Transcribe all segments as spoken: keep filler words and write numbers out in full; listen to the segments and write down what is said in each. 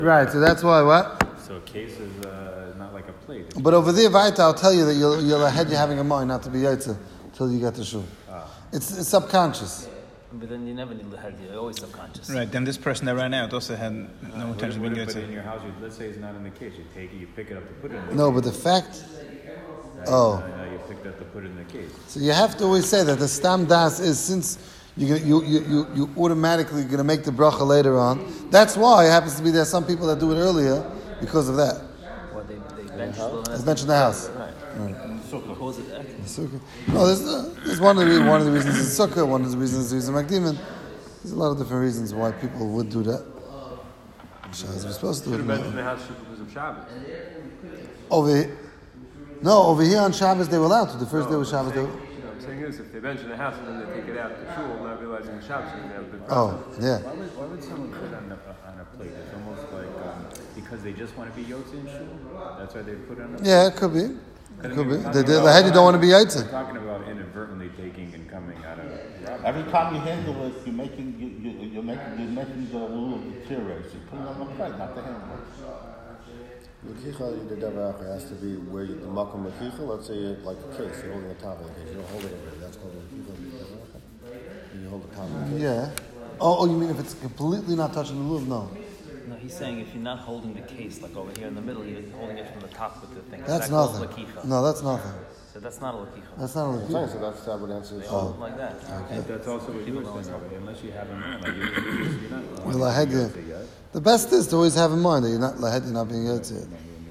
Right, so that's why what? So a case is uh, not like a plate. It's But over there, Vaita, I'll tell you that you'll, you'll ahead you're having a mind not to be Yaitza until you get to Shul. ah. It's, it's subconscious. But then you never need the head, you're always subconscious. Right, then this person that ran out also had no What intention if, of being what if, but in Yotze. your house, you, let's say it's not in the case. You take it, you pick it up to put it in the No, case. but the fact, Right? oh. Now, now you picked up to put it in the case. So you have to always say that the Stam Das is since you're gonna, you, you, you, you automatically going to make the bracha later on. That's why it happens to be there are some people that do it earlier because of that. What they, they bench the It's mentioned the house. Right. Right. Cause it act. Sukkah. No, there's, uh, there's one of the one of the reasons is Sukkah, one of the reasons is Makdimin. There's a lot of different reasons why people would do that. Shaz, we're supposed to do it. mentioned the house because of Shabbos. Over here, no, over here on Shabbos they were allowed to. The first day was Shabbos. They were, What I'm saying is, if they mention the house and then they take it out to shul, not realizing the Shabbos, then they have a good oh, yeah. Why would, why would someone put on a, on a plate? It's almost like um, because they just want to be Yotze in shul. That's why they put it on a plate. Yeah, it could be. It could be. Talking The, the, about- the head you don't want to be We're Yaitze. talking about inadvertently taking and coming out of. Every time you handle it, you're making you, you, you're making you're making the rule deteriorate. So you put it on the plate, not the handle. Mekicha, the davar has to be where you, the makom mekicha. Let's say you, like a case, you're holding the top of the case. You don't hold it over there. That's called mekicha. You hold the top of the case. Yeah. Oh, oh, you mean if it's completely not touching the lulav? No. No, he's saying if you're not holding the case, like over here in the middle, you're holding it from the top with the thing. That's that calls nothing. lakicha. No, that's nothing. So that's not a lakicha. That's not a Okay, lakicha. so that's that would answer. They the hold it like that. But that's also what you were saying. Right? Unless you have a man, like you're, you're, you're not. Well, I had you. The best is to always have in mind that you're not lahed, you're not being Yaitze.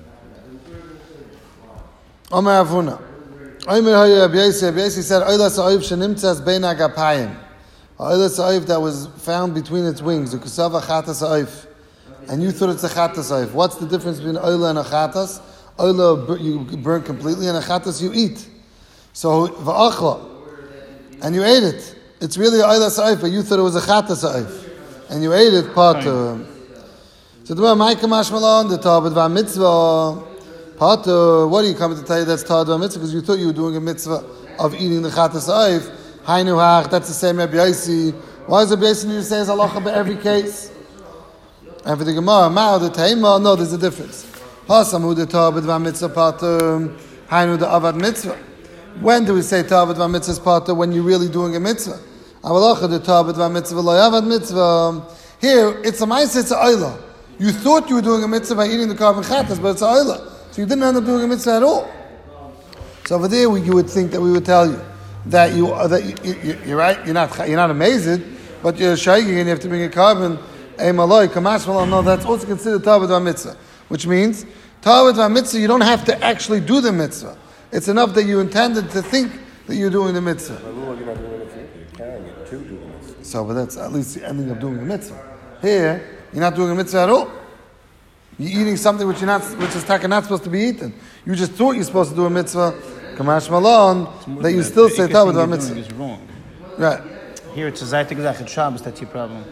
Omer Avuna. Omer Hayyah Abiyasi. Abiyasi said, Oyla Sa'oiv shenimtzas bein agapayim. Oyla Sa'oiv that was found between its wings. Ukasava chata Sa'oiv. And you thought it's a chata Sa'oiv. What's the difference between Oyla and a chatas? Oyla you burn completely and a chatas you eat. So, va'achla. And you ate it. It's really Oyla Sa'oiv, but you thought it was a chata Sa'oiv. And you ate it, part of. So the Ma'ika Mashmalon, the Tabad Va Mitzvah. Pater, what are you coming to tell you that's Tabad Va Mitzvah? Because you thought you were doing a mitzvah of eating the Chatas Oif. Hainu Hach, that's the same Rabbi Yaisi. Why does Rabbi Yaisi need to say it's halacha by every case? And for the Gemara, Ma'al the Taima, no, there's a difference. Hasamu the Tabad Va Mitzvah Pater, Hainu the Avad Mitzvah. When do we say Tabad Va Mitzvah is Pater? When you're really doing a mitzvah. Avalacha the Tabad Va Mitzvah, Lo Yavad Mitzvah. Here, it's a ma'aseh, it's a oila. You thought you were doing a mitzvah by eating the carbon chatas, but it's a oila. So you didn't end up doing a mitzvah at all. So over there, we, you would think that we would tell you that you uh, that you, you, you're right. You're not you're not amazed, but you're shaking and you have to bring a carbon. A maloi kamash malon. No, that's also considered tabad va mitzvah, which means tabad va mitzvah. You don't have to actually do the mitzvah. It's enough that you intended to think that you're doing the mitzvah. But rule, you're not doing it. You're carrying it to do the mitzvah. So, but that's at least the ending of doing the mitzvah. Here, you're not doing a mitzvah at all. You're eating something which you're not, which is taka not supposed to be eaten. You just thought you're supposed to do a mitzvah, kamash malon, that you still say tabad va mitzvah. Is wrong. Right. Here it's a zaytik zach. It's Shabbos. That's your problem.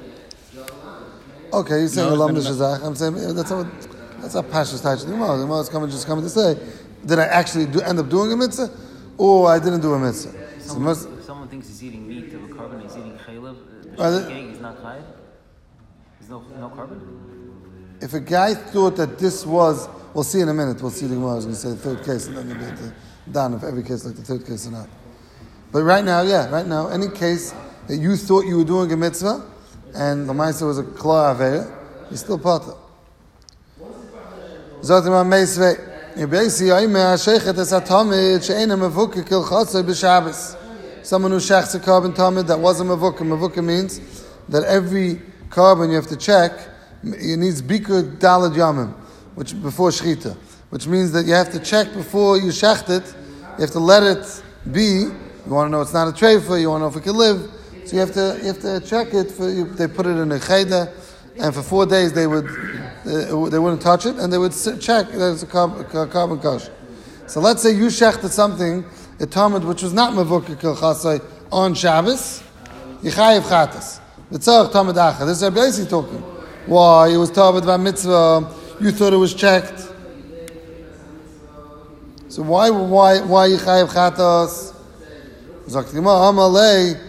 Okay, you're saying No, Elam it's Shazach. I'm saying yeah, that's not that's not Pashas Tach. The Gemara. The Gemara is coming just coming to say, did I actually do, end up doing a mitzvah, or I didn't do a mitzvah? So Someone, most, if someone thinks he's eating meat of a carbon, he's eating chaylev, Right, uh, that- he's not chayiv? There's no, no carbon? if a guy thought that this was, we'll see in a minute. We'll see the Gemara is going to say the third case, and then you'll be able to down if every case like the third case or not. But right now, yeah, right now, any case that you thought you were doing a mitzvah, and the Maisa was a klar aveya, you're still part of. Zotim ha-meisvei. Someone who shechs a carbon tamid that wasn't mavukah. Mavukah means that every carbon you have to check, it needs bikur dalad yamim, which before shechita, which means that you have to check before you shecht it. You have to let it be. You want to know it's not a treifa. You want to know if it can live. So you have to you have to check it. For you, they put it in a cheder, and for four days they would uh, they wouldn't touch it, and they would sit, check that it's a carbon, carbon kash. So let's say you shechted something, a tamid which was not mavukah kil chasai on Shabbos, yichayev chatas. V'tzarich tamid acha. This is Rabbi Yossi talking. Why? It was tamid by mitzvah. You thought it was checked. So why why why yichayev chatas? Zaktima amalei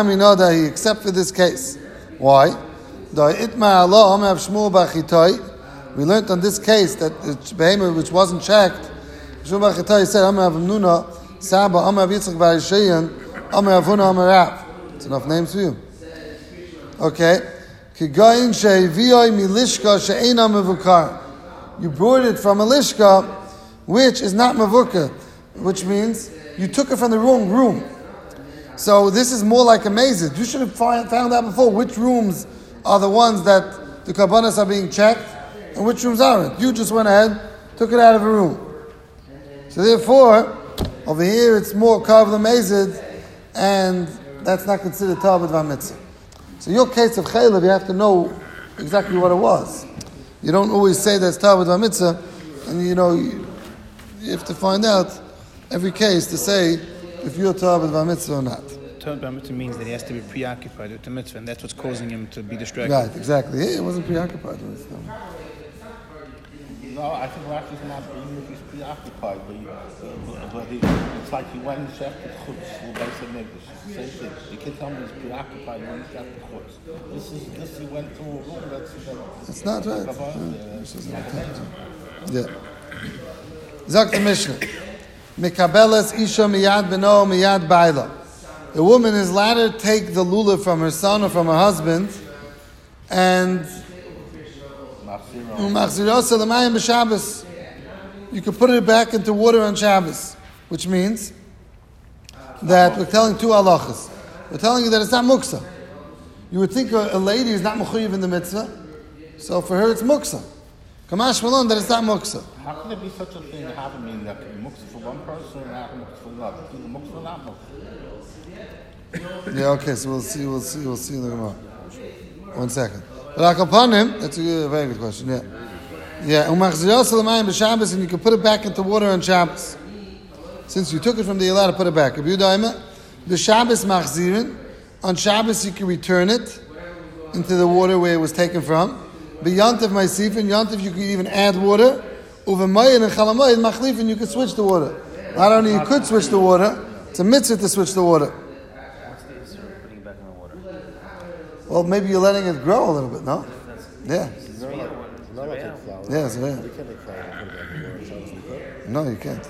ba'aminadahi. Except for this case. Why? The itma Allah am Shmuel b'chitay We learned on this case that the behemoth which wasn't checked, Shubach Chatai said, Amar Avnuna, Saba, Amar Yitzchak Bar Yishayan, Amar Avuna, Amar Rav. It's enough names for you. Okay. Kigayin she'iviyoi milishka she'ena mevukar. You brought it from a lishka, which is not mevukar, which means you took it from the wrong room. So this is more like a mazid. You should have found out before which rooms are the ones that the karbanos are being checked and which rooms aren't. You just went ahead, took it out of a room. So therefore, over here it's more kav l'mazid, and that's not considered tabud v'mitzvah. So your case of chaylev, you have to know exactly what it was. You don't always say that's tabud v'mitzvah, and you know you, you have to find out every case to say if you're tabud v'mitzvah or not. Tabud v'mitzvah means that he has to be preoccupied with the mitzvah, and that's what's causing him to be distracted. Right, exactly. Yeah, he wasn't preoccupied with it. No. No, I think Rashi's not even if he's preoccupied, but, he, but he, it's like he went and checked the chutz, l'beis hamikdash. Same thing. You can tell me he's preoccupied when he checked the chutz. This is this he went to a room that's. It's not right. Yeah. Yeah. Zok the Mishnah. Mikabeles isha miyad beno miyad baila. A woman is allowed to take the lulav from her son or from her husband, and you can put it back into water on Shabbos, which means that we're telling two halachas. We're telling you that it's not muksa. You would think a, a lady is not mechuyev in the mitzvah, so for her it's muksa. Kamash malon that it's not muksa. How can there be such a thing happening that can be muksa for one person and not muksa for another? Either muksa or not muksa. Yeah, okay, so we'll see, we'll see, we'll see in the Gemara. One second. But Akapanim, that's a good, very good question, yeah. Yeah, umachziyos l'mayim b'Shabbos, and you can put it back into water on Shabbos. Since you took it from the, you're allowed to put it back. If you daima, the Shabbos machzirin, on Shabbos you can return it into the water where it was taken from. B'yantiv ma'isifin, yantiv you can even add water. Uvemayim and chalamayim machlifin, you can switch the water. Not only you could switch the water, it's a mitzvah to switch the water. Well, maybe you're letting it grow a little bit, no? Yeah. Not like a flower. Yeah, it's yeah. We can't make flour and put it back in the water. Shabbos we could. No, you can't.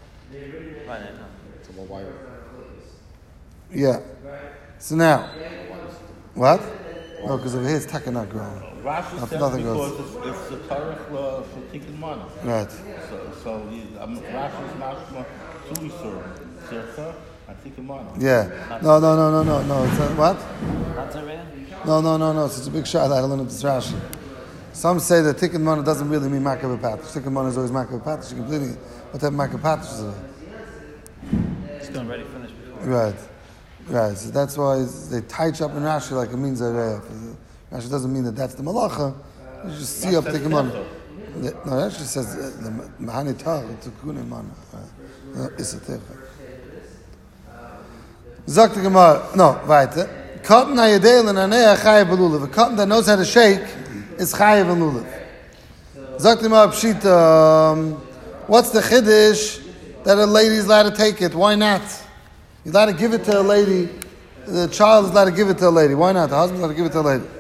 So well, why? Yeah. So now, what? No, because over here it's taka not growing. Rashi Not- says nothing because grows. it's, it's the Torah for, for taking money. Right. So, so he, um, Rashi's mashma to Yisur, Tzircha, and taking money. Yeah. No, no, no, no, no, no. It's not, what? Not Zerah? No, no, no, no. It's such a big shot. I don't know this Rashi. Some say that tikkun mana doesn't really mean makav patish. Tikkun mana is always makav patish. You're completing it. What type of makav patish is it? It's done already finished before. Right. Right. So that's why they touch up in Rashi like it means a Rashi doesn't mean that that's the malacha. You just see up tikkun mana. Yeah, no, it actually says uh, the mahani tar tikkun mana. It's a tikkun. Zok the Gemara. No, weiter. Cotton ayedel and aneh chayav b'lulav. A cotton that knows how to shake is chayav b'lulav. Zok the Gemara pshita. What's the chiddush that a lady is allowed to take it? Why not? You're allowed to give it to a lady. The child is allowed to give it to a lady. Why not? The husband is allowed to give it to a lady.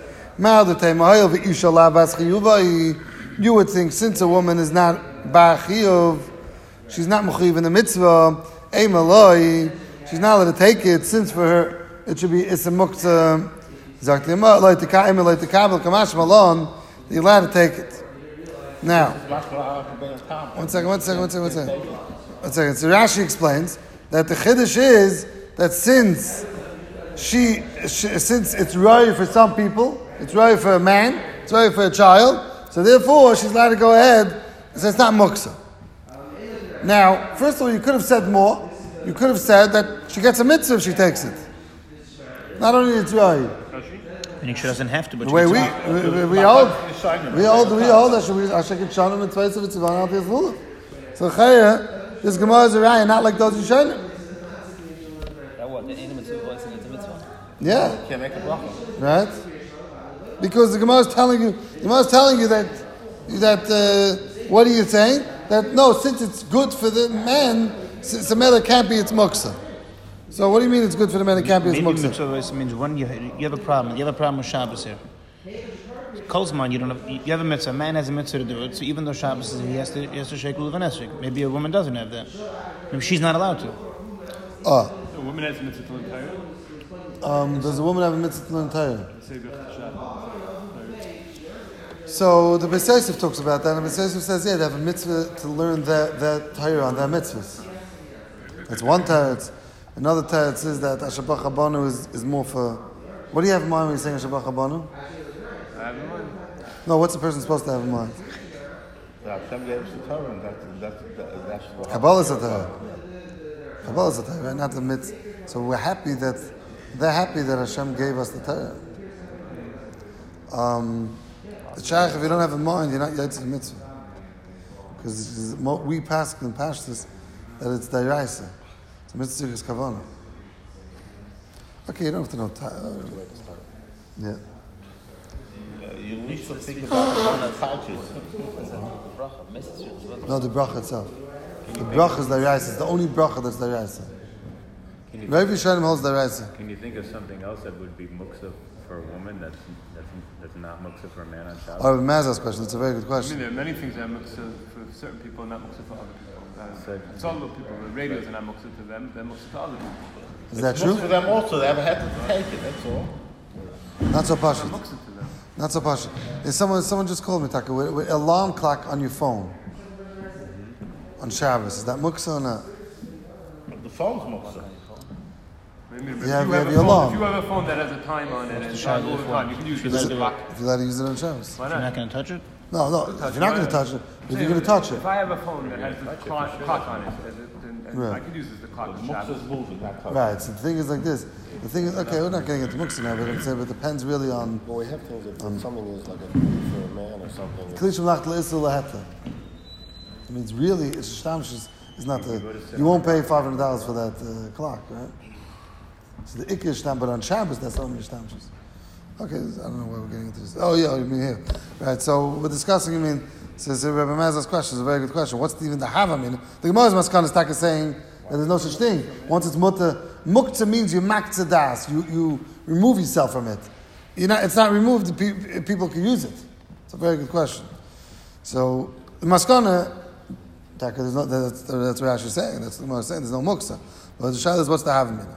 You would think since a woman is not ba'chiyuv, she's not mechuyev in the mitzvah, eimaloi, she's not allowed to take it, since for her it should be it's a muktzah. Exactly. Like the ka'im, like the kabel, kamash malon, you're allowed to take it. Now, one second, one second, one second, one second. One second. So Rashi explains that the chiddush is that since she, she since it's right for some people, it's right for a man, it's right for a child, so therefore she's allowed to go ahead. So it's not muktzah. Now, first of all, you could have said more. You could have said that she gets a mitzvah if she takes it. Not only it's right. And she doesn't have to, but The way she we can. we, we, we hold, we hold, we hold that we Ashek Shalom and Tveis of Tzivon Al Tis Lulav. So Chaya, this Gemara is a raya, not like those Yishanim. That what? The ain't a mitzvah, it's a mitzvah. Yeah, Can't make a bracha. right. Because the Gemara is telling you, the Gemara is telling you that that uh, what are you saying? That no, since it's good for the man, since the mela can't be its muksa. So what do you mean it's good for the man? It can't be its Maybe muksa. mitzvah means when you, you have a problem. You have a problem with Shabbos here. Kolzman, you don't have, you have a mitzvah. A man has a mitzvah to do it. So even though Shabbos is, he has to, he has to shake lulav and esrog. Maybe a woman doesn't have that. Maybe she's not allowed to. Oh, A woman has a mitzvah to learn Torah. um, does a woman have a mitzvah to learn Torah? Say Birchas Shabbos. So the Beis Yosef talks about that, and Beis Yosef says, yeah, they have a mitzvah to learn that that Torah on their mitzvahs. That's one teretz. Another teretz is that Ashabach Habanu is, is more for. What do you have in mind when you're saying Ashabach Habanu? I have in mind. No, what's the person supposed to have in mind? Yeah, Hashem gave us the Torah, and that's that's that's, that's what Kabbalah is a Torah. Kabbalah is a Torah, right? Not the mitzvah. So we're happy that they're happy that Hashem gave us the Torah. Um, the Shaykh, if you don't have in mind, you're not Yaitz the mitzvah. Because we pass in Pashtus that it's Dairaisa. It's mitzvah is Kavanah. Okay, you don't have to know Torah. Yeah. Uh, you need to think about the cultures. No, the bracha itself. The bracha is Dairaisa. It's the only bracha that's Dairaisa. Rabbi Shalom holds Dairaisa. Can you think of something else that would be muksa for a woman that's that's, that's not muksa for a man on Shabbos? Oh, Maz's question. It's a very good I mean, question. there are many things that are muksa for certain people and not muksa for other people. Uh, it's all the people. The radios are not muksa to them. They're muksa to other people. Is that It's true? for them also. They haven't had to take it. That's all. Not so They're pasha. muksa to them. Not so pasha. Is someone someone just called me, Taka, with, with alarm clock on your phone on Shabbos. Is that muksa or not? The phone's muksa. I mean, if, You have- you you have have a your phone, alarm. if you have a phone that has a time on it and it's on all the time, you can use it as a clock. If you're allowed to use it on Shabbos. Why You're not not? going to touch it? No, no. If you're not going to touch it, if you're going to touch it, If I have a phone that has the clock, clock on it, and, and Right. I could use it as the clock on Muksa Shabbos. is moving, not touching. right. So the thing is like this. The thing is, okay, we're not getting into muksa now, but I'm saying, but it depends really on. Well, we have things that if something is like a for a man or something. it's- Klishim lach le'isur laheta. It means really, it's shtamshus is not the. You won't pay five hundred dollars for that uh, clock, right? So the ikr shtam, but on Shabbos that's only shtamshus. Okay, I don't know why we're getting into this. Oh yeah, you mean here, right? So we're discussing. I mean, says so Rabbi Maz's question is a very good question. What's the, even the hava mean? The Gemara's maskan is taka saying that there's no such thing. Once it's mutter, muktzah means you maktzah das. You you remove yourself from it. You're not, it's not removed. The pe- people can use it. It's a very good question. So the maskana, taka, there's no, that's, that's what Rashi is saying. That's what the Gemara is saying. There's no muktzah. But the shayla is what's the hava mean?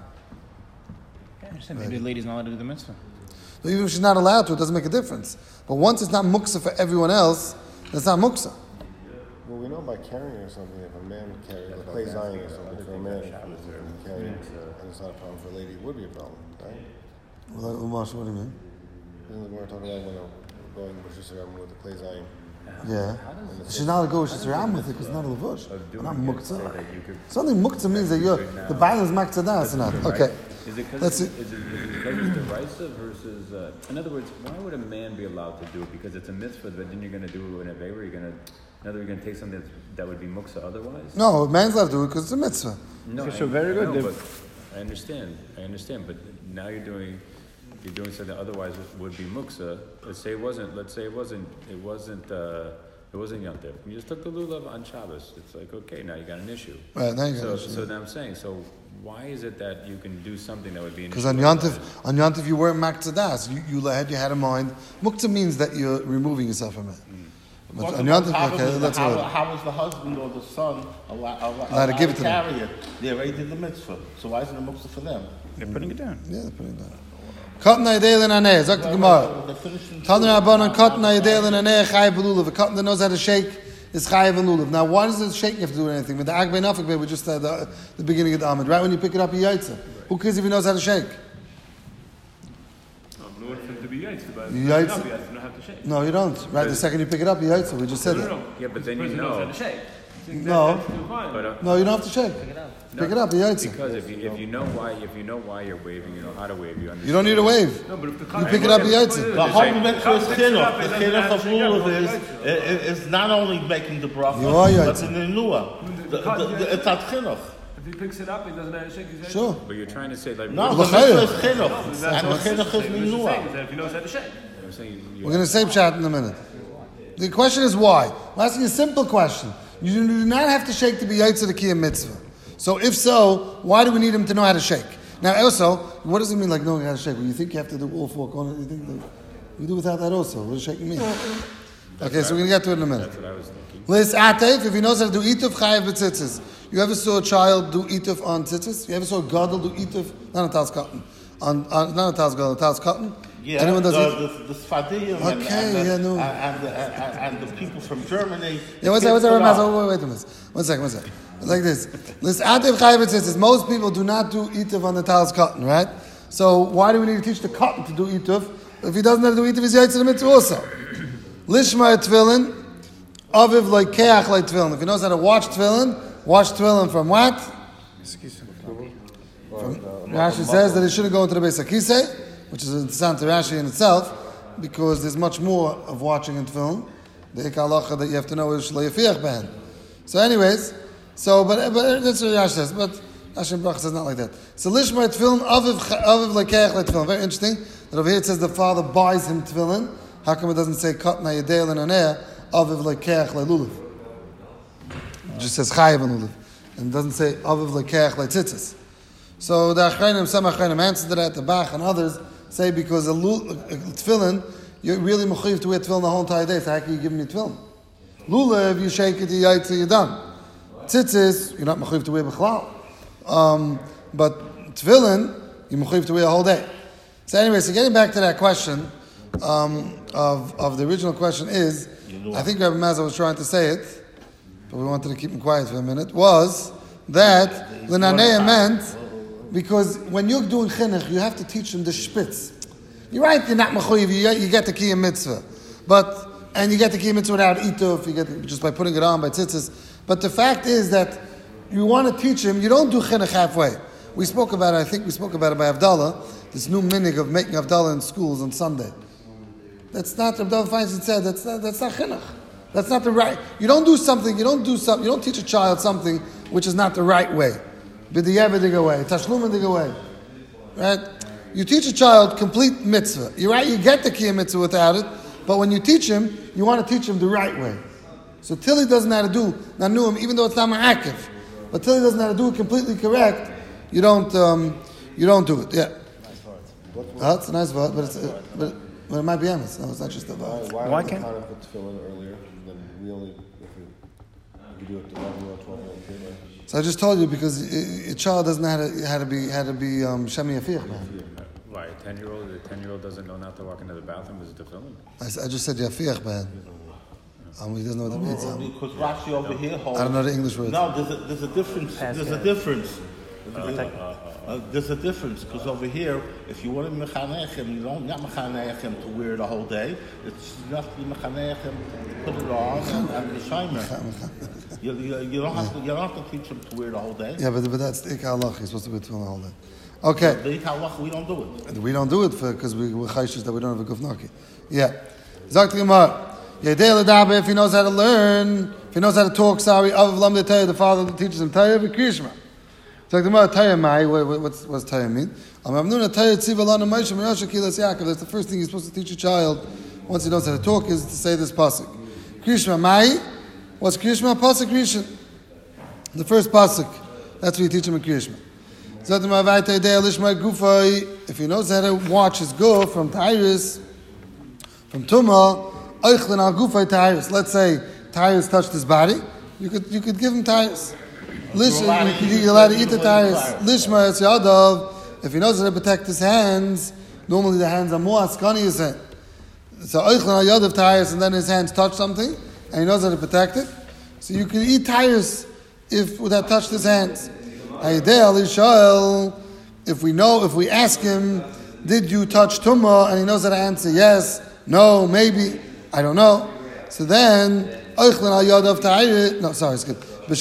I understand. Maybe the lady's not allowed to do the mitzvah. So even if she's not allowed to, it doesn't make a difference. But once it's not muksa for everyone else, it's not muksa. Well, we know by carrying or something, if a man carries a clay zion or something, for a man, if he can carry it, and it's not a problem for a lady, it would be a problem, right? Well, Umash, what do you mean? Isn't the word talking about when a going with Shishram with the clay zion? Yeah. She's not allowed to go with Shishram with it because it's not a levush. Not Say muksa. that you could- Something muksa means that you're, the Bible is makta das or not. Okay. Is it because That's it's, it. is it, is it because it's derisive versus? Uh, in other words, why would a man be allowed to do it? Because it's a mitzvah, but then you're going to do it in a favor. You're going to, in other words, you're going to take something that's, that would be muksa otherwise. No, a man's allowed to do it because it's a mitzvah. No, Okay, so I- very I good. know, The- but I understand. I understand. But now you're doing, you're doing something that otherwise would be muksa. Let's say it wasn't. Let's say it wasn't. It wasn't. Uh, it wasn't yontif. You just took the lulav on Shabbos. It's like okay, now you got an issue. Right, now you got so, an issue. So now I'm saying. So why is it that you can do something that would be an Because issue? on Yontif, on Yontif you weren't makta das. You, you had your head in mind. Mukta means that you're removing yourself from it. But What on about Yontif, how okay, is- let's how, go. how is the husband or the son allowed, allowed, Allowed to give it to them. carry it? They already did the mitzvah. So why isn't it muksa for them? They're putting it down. Yeah, they're putting it down. Katan ha'yedei l'naneh, Zok the Gemara. They're finishing Tana Rabbanan, Katan ha'yedei l'naneh, chayiv v'lulav. A cotton that knows how to shake is chayiv v'lulav. Now, why does it shake you have to do anything? With the Agbei Nafik, we just at the, the beginning of the Amid, right when you pick it up, you yaitza. Who cares if he knows how to shake? No, in order for it to be yaitz, but You if yaitz- it's not, you don't have to shake. No, you don't. Right, the second you pick it up, you yaitza. We just said No, no, that. no. Yeah, but then This you person knows know. how to shake. No. That's still fine. But, uh, No, you don't have to shake. Pick it up, you yaitza. Because if you, if you know why if you know why you're waving, you know how to wave. You understand. You don't need a wave. No, but if the You pick it up, you yaitza. The whole mitzvah is Comes mixed up, chinuch. it The doesn't chinuch have of to shake up, lulav it's is yaitza. it- it- it's not only making the bracha, You are but yaitza. in the nuah. The- the- the- It's not chinuch. If he picks it up, he doesn't have to shake his yaitza. Sure. But you're trying to say like No, the L'chayr. mitzvah is chinuch. That's And the what it's chinuch is saying. It's just saying minuah. that if he knows how to shake. I'm saying you, We're going to say chat in a minute. The question is why? I'm asking a simple question. You do not have to shake to be yaitza the kiyam mitzvah. So if so, why do we need him to know how to shake? Now also, what does it mean like knowing how to shake? Well, you think you have to do all four corners? You think that, We do without that also. What are you shaking me? Okay, so we're going to get to it in a minute. That's what I was thinking. Lis Atef, if he knows how to do Ituf, Chayev b'tzitzis. You ever saw a child do Ituf on tzitzis? You ever saw a gadol do Ituf? Not on Tal's cotton. On, on, not on Tal's gadol, on Tal's cotton? Yeah, Anyone does the, it? the, the Sfadiyim and, Okay, and, yeah, the, no. and, the, and, and the people from Germany. Yeah, one second, one second, wait, wait a minute. One second, one second. Like this. Lis Atef, Chayev b'tzitzis. Most people do not do Ituf on the Tal's cotton, right? So why do we need to teach the cotton to do Ituf? If he doesn't have to do Ituf, he's Yaitz the mitzvah also. Lishma tefillin. Aviv like keach like tefillin. If he knows how to watch tefillin, watch tefillin from what? From, Rashi says that it shouldn't go into the Beis HaKisei, which is interesting to Rashi in itself, because there's much more of watching in tefillin. The ikalacha that you have to know is shlo yafiach ben. So, anyways, so but but that's what Rashi says. But Rashi Brach says not like that. So lishma tefillin aviv aviv like keach like tefillin. Very interesting that over here it says the father buys him tefillin. How come it doesn't say kat na yedel and aneh? Aviv lekeach le'lulav. It just says chayiv and lulav, and it doesn't say aviv lekeach le'tzitzis. So the achreinim, some achreinim answer to that. The Bach and others say because a, lul, a tefillin, you're really mechuyev to wear tefillin the whole entire day. So how can you give me tefillin? Lulav, you shake it, you yaitz, you're done. Tzitzis, you're not mechuyev to wear b'chlal. Um, but tefillin, you're mechuyev to wear a whole day. So anyway, so getting back to that question um, of of the original question is. I think Rabbi Mazza was trying to say it, but we wanted to keep him quiet for a minute, was that L'naneya meant, because when you're doing chinuch, you have to teach them the spitz. You're right, you're not mechuyev, you, you get the kiyum mitzvah. But, and you get the kiyum mitzvah without ituf, you get the, just by putting it on, by tzitzis. But the fact is that you want to teach him, you don't do chinuch halfway. We spoke about it, I think we spoke about it by Havdalah, this new minig of making Havdalah in schools on Sunday. That's not, Abdul Feinstein said, that's not, that's not chinuch. That's not the right, you don't do something, you don't do something, you don't teach a child something which is not the right way. B'di'evedig way, tashlumadig way. Right? You teach a child complete mitzvah. You're right, you get the kiyum mitzvah without it, but when you teach him, you want to teach him the right way. So till he doesn't know how to do, nanuim, even though it's not ma'akiv, but till he doesn't know how to do it completely correct, you don't, um, you don't do it. Yeah. Nice word. Oh, it's a nice word, but it's, uh, but But it might be honest. No, it's not just about. Why, why, Why why can't- can't put tefillin earlier? Then we only if we, we do it to eleven or twelve year old kid. Right? So I just told you because a, a child doesn't know how to, how to be how to be um, shemi yafiach, man. Why, a ten-year-old, a ten-year-old doesn't know not to walk into the bathroom is tefillin? I, s- I just said yafiach, man. Um, he doesn't know what that means. Um, Because Rashi over here holds. I don't know the English word. No, there's a, there's a difference. Pass There's a that. difference. Uh, there's a difference because over here, if you want to mechanech him, you don't not mechanech him to wear the whole day. It's enough to mechanech him, put it on, and, and the shimer. You, you, you don't have to. You don't have to teach him to wear the whole day. Yeah, but, but that's the ikar halach. He's supposed to be tefillin the whole day. Okay, The halach, we don't do it. we don't do it for because we, we're chayshish that we don't have a gufnaki. Yeah, Zok the Gemara. Yedei l'daber, if he knows how to learn, if he knows how to talk. Sorry, Aviv lam the Torah, the father teaches him Torah v'krishma. So the Gemara Torah mai. What's what's Torah mean? Amavnuna Torah tziva lanu Moshe Moshe kilas Yaakov. That's the first thing you're supposed to teach a child once he knows how to talk is to say this pasuk. Krishma mai. What's Krishma? Pasuk Rishon. The first pasuk. That's what you teach him in Krishma. If he knows how to watch his go from Tyrus, from Tumah, Eichlin al Gufay Tyrus. Let's say Tyrus touched his body, you could you could give him Tyrus. Listen, you could you're allowed to eat the Tyrus. Lishma es Yadav. If he knows how to protect his hands, normally the hands are more askani his hand. So Eichlin al Yadav Tyrus, and then his hands touch something, and he knows how to protect it. So you can eat Tyrus if without touched his hands. If we know, if we ask him, did you touch Tumah? And he knows how to answer yes, no, maybe, I don't know. So then, no, sorry, it's good.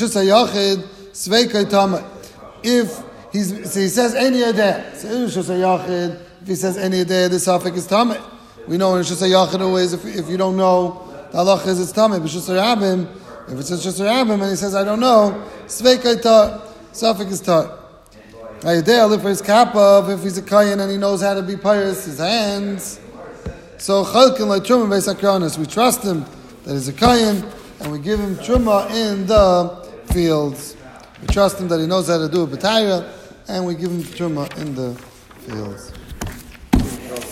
If he's, so he says any idea, so if he says any idea, the suffix is tameh. We know in Shusay Yachid always, if, if you don't know, the halach is it's tameh. But Shusay Rabim, if it says Shusay Rabim and he says I don't know, sveikai tar. Suffix is tar. Ayadeh for his kappa, if he's a kayan and he knows how to be pious, his hands. So chalkin like truma beis hakranis, we trust him that he's a kayan, and we give him truma in the fields. We trust him that he knows how to do a b'tayra, and we give him truma in the fields.